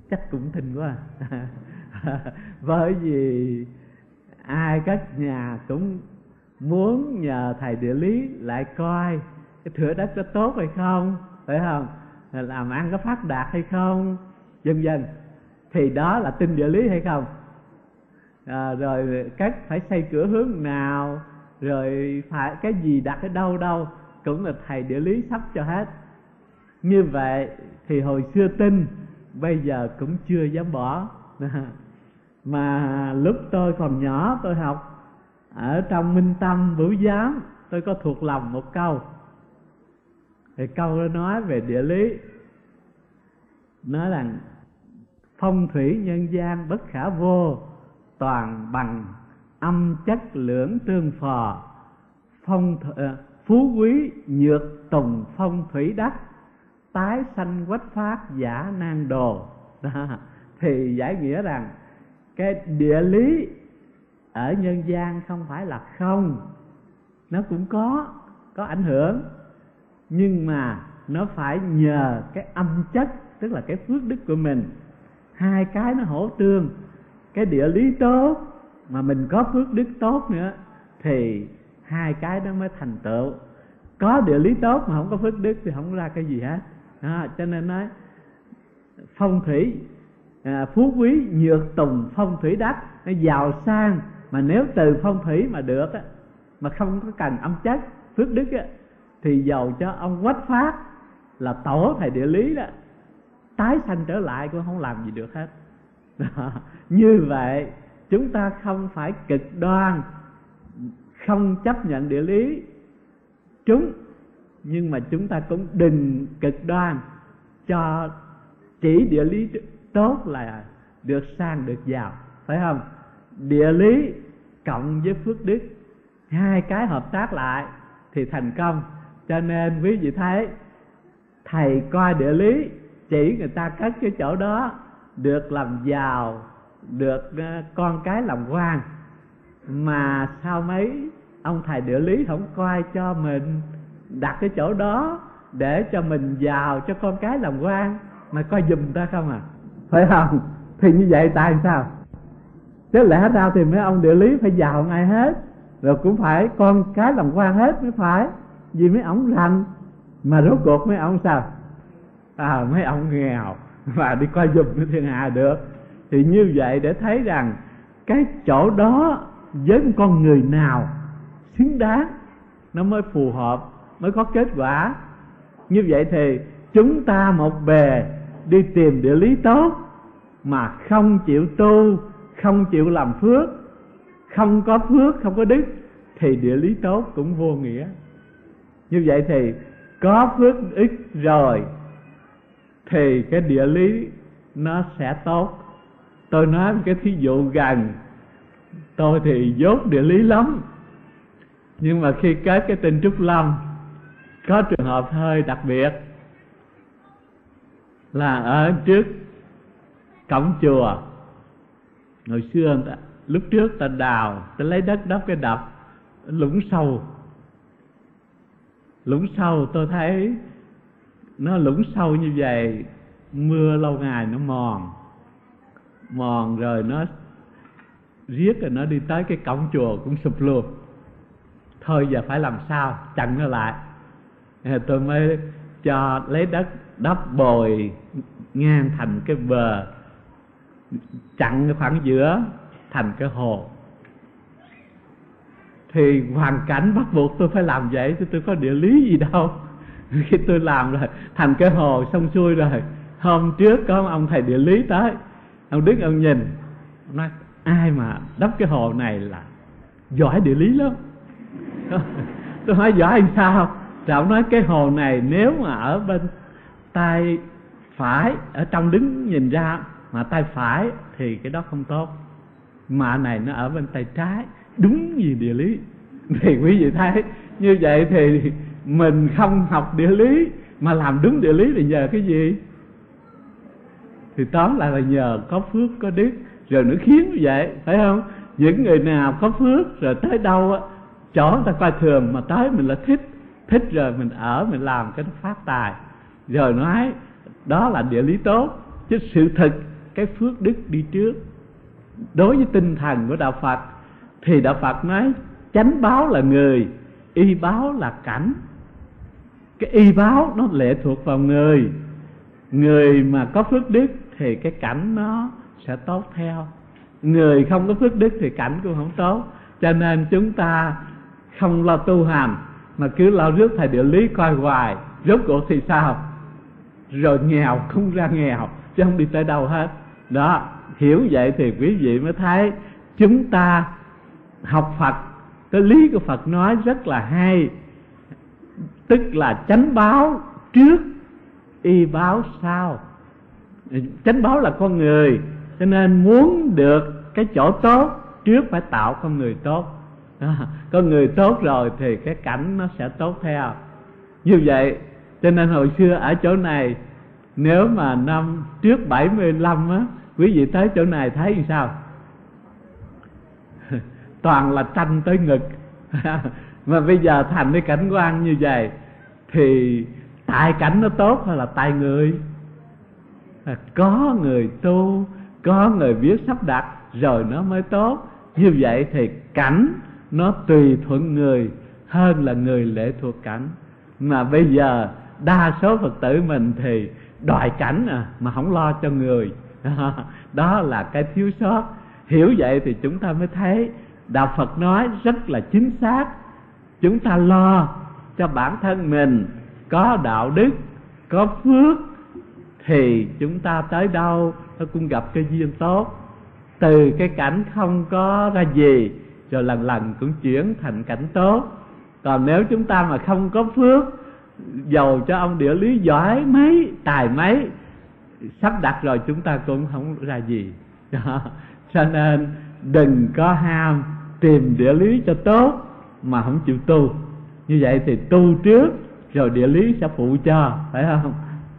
chắc cũng thinh quá. Bởi vì các nhà cũng muốn nhờ thầy địa lý lại coi cái thửa đất có tốt hay không, phải không, làm ăn có phát đạt hay không, vân vân. Thì đó là tin địa lý hay không? Rồi cách phải xây cửa hướng nào, rồi phải cái gì đặt ở đâu cũng là thầy địa lý sắp cho hết. Như vậy thì hồi xưa tin, bây giờ cũng chưa dám bỏ. Mà lúc tôi còn nhỏ, tôi học ở trong Minh Tâm Vũ Giám, tôi có thuộc lòng một câu. Thì câu đó nói về địa lý, nói rằng phong thủy nhân gian bất khả vô, toàn bằng âm chất lưỡng tương phò, phú quý nhược tùng phong thủy đắc, tái sanh quách phát giả nan đồ. Đó. Thì giải nghĩa rằng cái địa lý ở nhân gian không phải là không, nó cũng có ảnh hưởng, nhưng mà nó phải nhờ cái âm chất, tức là cái phước đức của mình. Hai cái nó hỗ tương. Cái địa lý tốt mà mình có phước đức tốt nữa thì hai cái đó mới thành tựu. Có địa lý tốt mà không có phước đức thì không ra cái gì hết. Đó, cho nên nói phong thủy phú quý nhược tùng phong thủy đắc, nó giàu sang mà nếu từ phong thủy mà được á, mà không có cần âm chất phước đức á, thì giàu cho ông Quách Phát là tổ thầy địa lý đó, tái sanh trở lại cũng không làm gì được hết. Đó. Như vậy chúng ta không phải cực đoan, không chấp nhận địa lý chúng, nhưng mà chúng ta cũng đừng cực đoan cho chỉ địa lý tốt là được sang được giàu, phải không? Địa lý cộng với phước đức, hai cái hợp tác lại thì thành công. Cho nên quý vị thấy thầy coi địa lý chỉ người ta cất cái chỗ đó được làm giàu, được con cái làm quan, mà sao mấy ông thầy địa lý không coi cho mình đặt cái chỗ đó để cho mình giàu, cho con cái làm quan, mà coi giùm ta không à, phải không? Thì như vậy tại sao? Chứ lẽ ra thì mấy ông địa lý phải giàu ngay hết, rồi cũng phải con cái làm quan hết mới phải, vì mấy ông rành. Mà rốt cuộc mấy ông sao? Mấy ông nghèo và đi coi giùm cái thiên hạ được. Thì như vậy để thấy rằng cái chỗ đó với một con người nào xứng đáng nó mới phù hợp, mới có kết quả. Như vậy thì chúng ta một bề đi tìm địa lý tốt mà không chịu tu, không chịu làm phước, không có phước, không có đức, thì địa lý tốt cũng vô nghĩa. Như vậy thì có phước đức rồi thì cái địa lý nó sẽ tốt. Tôi nói một cái thí dụ gần, tôi thì dốt địa lý lắm, nhưng mà khi kết cái tên Trúc Lâm, có trường hợp hơi đặc biệt là ở trước cổng chùa, hồi xưa lúc trước ta đào, ta lấy đất đắp cái đập lũng sâu, tôi thấy nó lũng sâu như vậy, mưa lâu ngày nó mòn rồi nó riết rồi nó đi tới cái cổng chùa cũng sụp luôn. Thôi giờ phải làm sao chặn nó lại. Tôi mới cho lấy đất đắp bồi ngang thành cái bờ, chặn cái khoảng giữa thành cái hồ. Thì hoàn cảnh bắt buộc tôi phải làm vậy, chứ tôi có địa lý gì đâu. Khi tôi làm rồi thành cái hồ xong xuôi rồi, hôm trước có ông thầy địa lý tới, ông đứng ông nhìn, ông nói ai mà đắp cái hồ này là giỏi địa lý lắm. Tôi hỏi giỏi làm sao? Rồi ông nói cái hồ này nếu mà ở bên tay phải, ở trong đứng nhìn ra mà tay phải thì cái đó không tốt, mà này nó ở bên tay trái, đúng gì địa lý. Thì quý vị thấy như vậy thì mình không học địa lý mà làm đúng địa lý thì nhờ cái gì? Thì tóm lại là nhờ có phước có đức, rồi nó khiến như vậy, phải không? Những người nào có phước rồi tới đâu á, chỗ người ta coi thường mà tới mình là thích rồi mình ở, mình làm cái nó phát tài, rồi nói đó là địa lý tốt. Chứ sự thực cái phước đức đi trước. Đối với tinh thần của đạo Phật thì đạo Phật nói chánh báo là người, y báo là cảnh. Cái y báo nó lệ thuộc vào người. Người mà có phước đức thì cái cảnh nó sẽ tốt theo. Người không có phước đức thì cảnh cũng không tốt. Cho nên chúng ta không lo tu hành mà cứ lo rước thầy địa lý coi hoài, rốt cuộc thì sao? Rồi nghèo không ra nghèo, chứ không đi tới đâu hết. Đó, hiểu vậy thì quý vị mới thấy chúng ta học Phật, cái lý của Phật nói rất là hay. Tức là chánh báo trước, y báo sau. Chánh báo là con người, cho nên muốn được cái chỗ tốt trước phải tạo con người tốt. Con người tốt rồi thì cái cảnh nó sẽ tốt theo. Như vậy cho nên hồi xưa ở chỗ này, nếu mà năm trước 75 á, quý vị tới chỗ này thấy như sao? Toàn là tranh tới ngực. Mà bây giờ thành cái cảnh quan như vậy thì tại cảnh nó tốt hay là tại người? Có người tu, có người biết sắp đặt rồi nó mới tốt. Như vậy thì cảnh nó tùy thuận người hơn là người lệ thuộc cảnh. Mà bây giờ đa số Phật tử mình thì đòi cảnh mà không lo cho người. Đó là cái thiếu sót. Hiểu vậy thì chúng ta mới thấy đạo Phật nói rất là chính xác. Chúng ta lo cho bản thân mình có đạo đức, có phước thì chúng ta tới đâu nó cũng gặp cái duyên tốt. Từ cái cảnh không có ra gì rồi lần lần cũng chuyển thành cảnh tốt. Còn nếu chúng ta mà không có phước, dầu cho ông địa lý giỏi mấy, tài mấy, sắp đặt rồi chúng ta cũng không ra gì. Cho nên đừng có ham tìm địa lý cho tốt mà không chịu tu. Như vậy thì tu trước rồi địa lý sẽ phụ cho, phải không?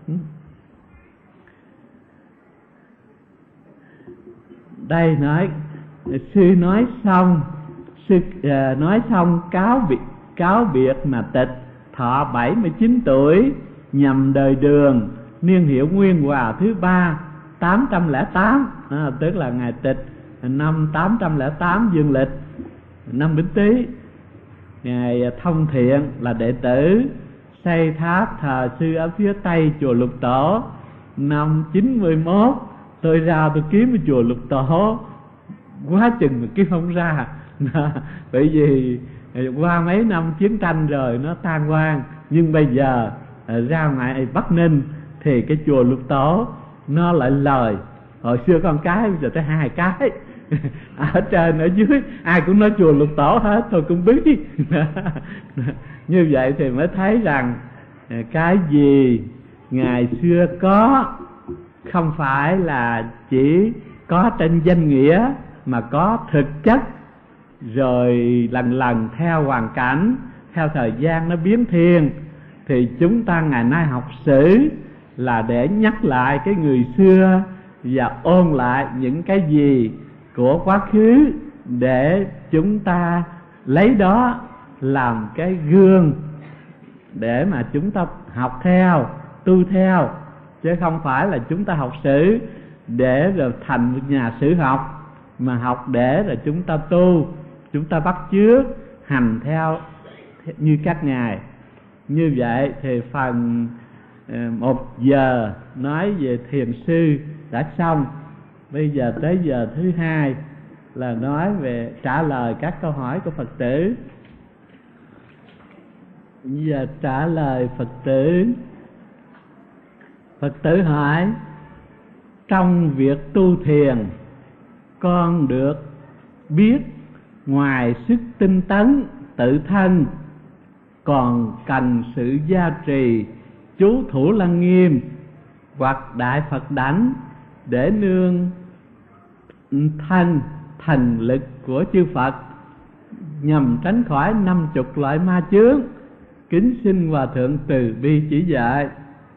Đây nói sư nói xong, nói xong cáo biệt mà tịch, thọ 79 tuổi, nhằm đời Đường, niên hiệu Nguyên Hòa thứ 3, 808, tức là ngày tịch năm 808 dương lịch, năm Bính Tý. Ngài thông thiện là đệ tử xây tháp thờ sư ở phía tây chùa Lục Tổ. Năm 91 tôi ra tôi kiếm ở chùa Lục Tổ quá chừng mà kiếm không ra. Bởi vì qua mấy năm chiến tranh rồi nó tan hoang. Nhưng bây giờ ra ngoài Bắc Ninh thì cái chùa Lục Tổ nó lại lời. Hồi xưa con cái, bây giờ tới 2 cái. Ở trên ở dưới ai cũng nói chùa Lục Tổ hết, tôi cũng biết. Như vậy thì mới thấy rằng cái gì ngày xưa có không phải là chỉ có trên danh nghĩa, mà có thực chất. Rồi lần lần theo hoàn cảnh, theo thời gian nó biến thiên. Thì chúng ta ngày nay học sử là để nhắc lại cái người xưa và ôn lại những cái gì của quá khứ, để chúng ta lấy đó làm cái gương để mà chúng ta học theo, tu theo. Chứ không phải là chúng ta học sử để rồi thành nhà sử học, mà học để rồi chúng ta tu, chúng ta bắt chước hành theo như các ngài. Như vậy thì phần 1 giờ nói về thiền sư đã xong. Bây giờ tới giờ thứ 2 là nói về trả lời các câu hỏi của Phật tử. Bây giờ trả lời Phật tử. Phật tử hỏi: trong việc tu thiền, con được biết ngoài sức tinh tấn tự thân, còn cần sự gia trì chú Thủ Lăng Nghiêm hoặc Đại Phật Đảnh để nương thân thần lực của chư Phật, nhằm tránh khỏi 50 loại ma chướng. Kính xin Hòa Thượng từ bi chỉ dạy.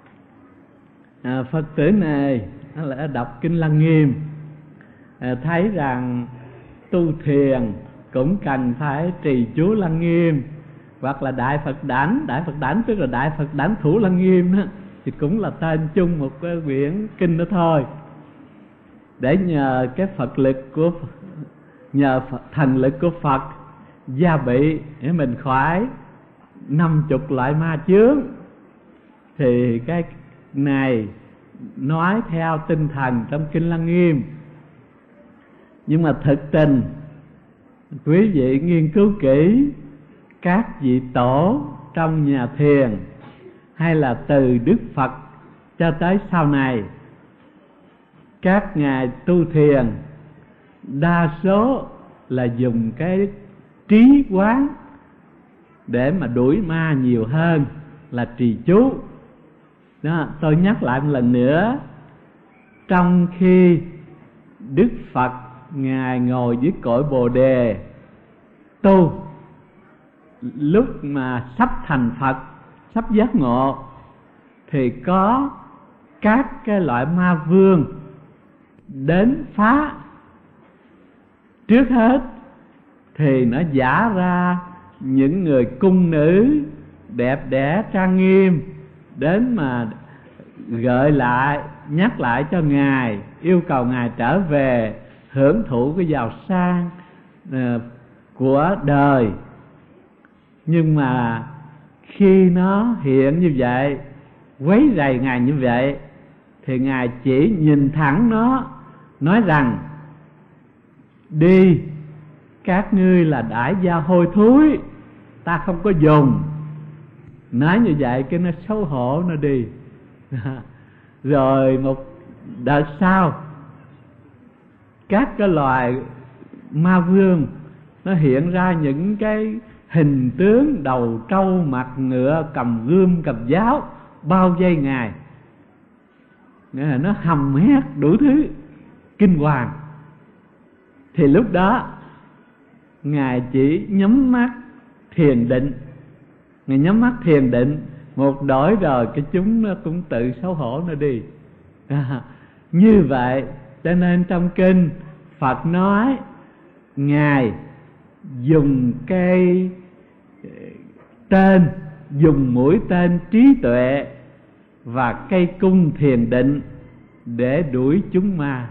Phật tử này là đọc Kinh Lăng Nghiêm, thấy rằng tu thiền cũng cần phải trì chú Lăng Nghiêm hoặc là Đại Phật Đảnh. Đại Phật Đảnh tức là Đại Phật Đảnh Thủ Lăng Nghiêm đó, thì cũng là tên chung một cái quyển kinh đó thôi. để nhờ cái Phật lực của nhờ thần lực của Phật gia bị để mình khỏi 50 loại ma chướng. Thì cái này nói theo tinh thần trong Kinh Lăng Nghiêm, nhưng mà thực tình quý vị nghiên cứu kỹ các vị tổ trong nhà thiền hay là từ Đức Phật cho tới sau này, các ngài tu thiền đa số là dùng cái trí quán để mà đuổi ma nhiều hơn là trì chú. Đó, tôi nhắc lại một lần nữa, trong khi Đức Phật ngài ngồi dưới cội Bồ Đề tu, lúc mà sắp thành Phật, sắp giác ngộ, thì có các cái loại ma vương đến phá. Trước hết thì nó giả ra những người cung nữ đẹp đẽ trang nghiêm đến mà gợi lại, nhắc lại cho ngài, yêu cầu ngài trở về hưởng thụ cái giàu sang của đời. Nhưng mà khi nó hiện như vậy, quấy rầy ngài như vậy, thì ngài chỉ nhìn thẳng nó, nói rằng: đi, các ngươi là đại gia hôi thối, ta không có dùng. Nói như vậy cái nó xấu hổ, nó đi. Rồi một đợt sau, các cái loài ma vương nó hiện ra những cái hình tướng đầu trâu mặt ngựa, cầm gươm cầm giáo, bao vây ngài. Nghĩa là nó hầm hét đủ thứ kinh hoàng. Thì lúc đó ngài chỉ nhắm mắt thiền định. Ngài nhắm mắt thiền định một đổi rồi cái chúng nó cũng tự xấu hổ nó đi. Như vậy cho nên trong kinh Phật nói ngài dùng cây tên, dùng mũi tên trí tuệ và cây cung thiền định để đuổi chúng ma.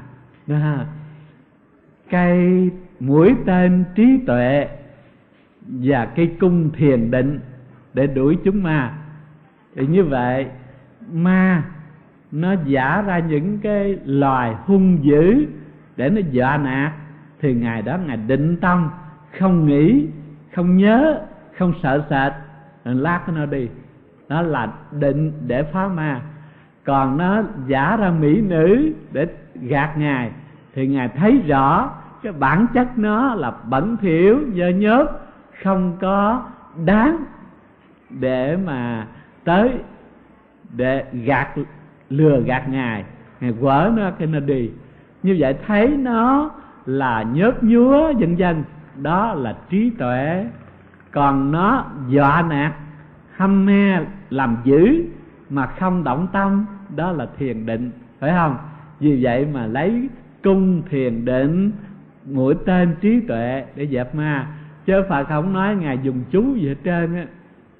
Cây mũi tên trí tuệ và cây cung thiền định để đuổi chúng ma. Thì như vậy ma nó giả ra những cái loài hung dữ để nó dọa nạt, thì ngài đó ngài định tâm, không nghĩ, không nhớ, không sợ sệt, lát nó đi. Đó là định để phá ma. Còn nó giả ra mỹ nữ để gạt ngài, thì ngài thấy rõ cái bản chất nó là bẩn thỉu, dơ nhớp, không có đáng để mà tới để lừa gạt ngài. Ngài quở nó cái nó đi. Như vậy thấy nó là nhớp nhúa vân vân, đó là trí tuệ. Còn nó dọa nạt, hăm me, làm dữ mà không động tâm, đó là thiền định, phải không? Vì vậy mà lấy cung thiền định, mũi tên trí tuệ để dẹp ma. Chứ Phật không nói ngài dùng chú gì hết trơn á.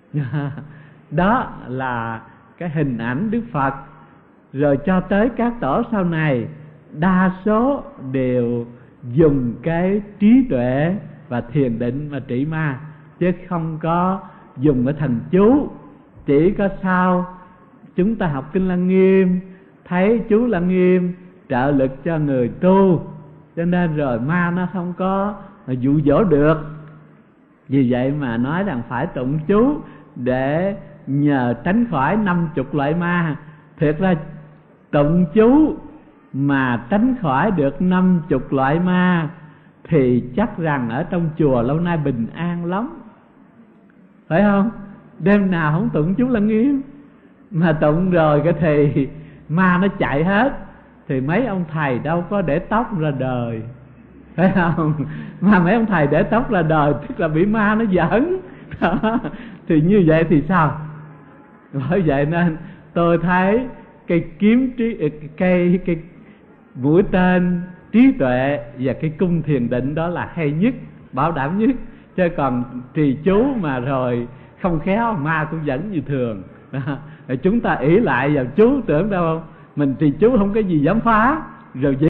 Đó là cái hình ảnh Đức Phật. Rồi cho tới các tổ sau này, đa số đều dùng cái trí tuệ và thiền định mà trị ma, chứ không có dùng cái thần chú. Chỉ có sau chúng ta học Kinh Lăng Nghiêm, thấy chú Lăng Nghiêm trợ lực cho người tu, cho nên rồi ma nó không có dụ dỗ được. Vì vậy mà nói rằng phải tụng chú để nhờ tránh khỏi 50 loại ma. Thiệt ra tụng chú mà tránh khỏi được 50 loại ma thì chắc rằng ở trong chùa lâu nay bình an lắm, phải không? Đêm nào không tụng chú Lăng Nghiêm, mà tụng rồi cái thì ma nó chạy hết, thì mấy ông thầy đâu có để tóc ra đời, phải không? Mà mấy ông thầy để tóc ra đời tức là bị ma nó giỡn. Thì như vậy thì sao? Bởi vậy nên tôi thấy cây kiếm cây mũi tên trí tuệ và cái cung thiền định đó là hay nhất, bảo đảm nhất. Chứ còn trì chú mà rồi không khéo ma cũng dẫn như thường. Chúng ta ỷ lại vào chú, tưởng đâu mình trì chú không có gì dám phá rồi